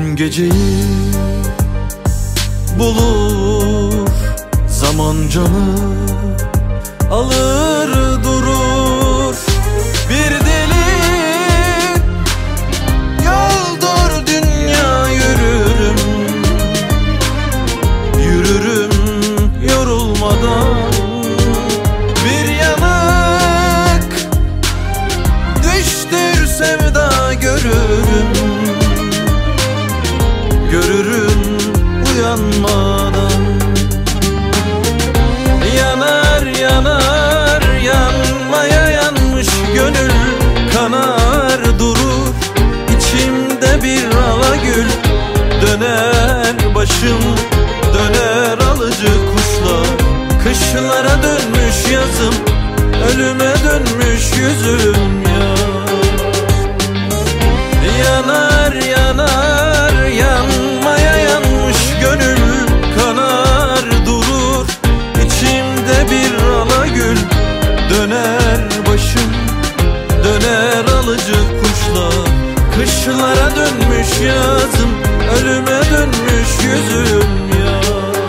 Tüm geceyi bulur, zaman canı alır durur. Bir deli yoldur dünya, yürürüm, yürürüm yorulmadan. Bir yanık düştür sevda, görürüm, görürüm uyanmadan. Yanar yanar yanmaya yanmış gönül, kanar durur içimde bir alagül. Döner başım, döner alıcı kuşlar. Kışlara dönmüş yazım, ölüme dönmüş yüzüm ya. Yanar yanar yanmaya yanmış gönül, kanar durur içimde bir alagül. Döner başım, döner alıcı kuşlar. Kışlara dönmüş yazım, ölüme dönmüş yüzüm ya.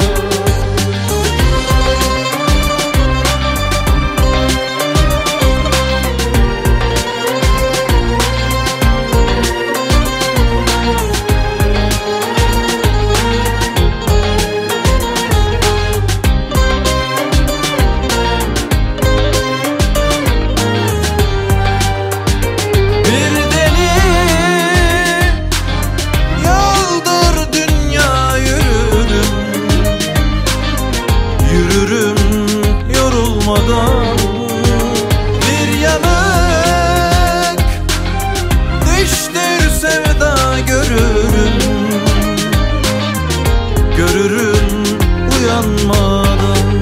Bir yanık düştür sevda, görürüm, görürüm uyanmadan.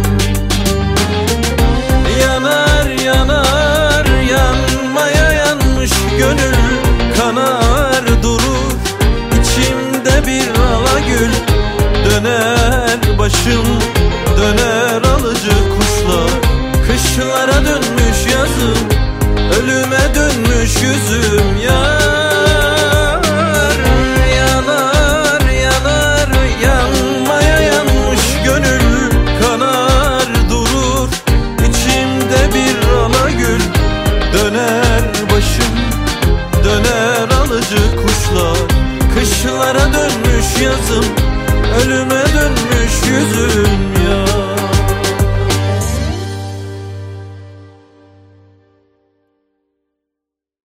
Yanar yanar yanmaya yanmış gönül, kanar durur içimde bir alagül. Döner başım, döner alıcı kuşlar. Kışlara dönmüş yazım, ölüme dönmüş yüzüm yar. Yanar yanar yanmaya yanmış gönül, kanar durur içimde bir alagül. Döner başım, döner alıcı kuşlar. Kışlara dönmüş yazım,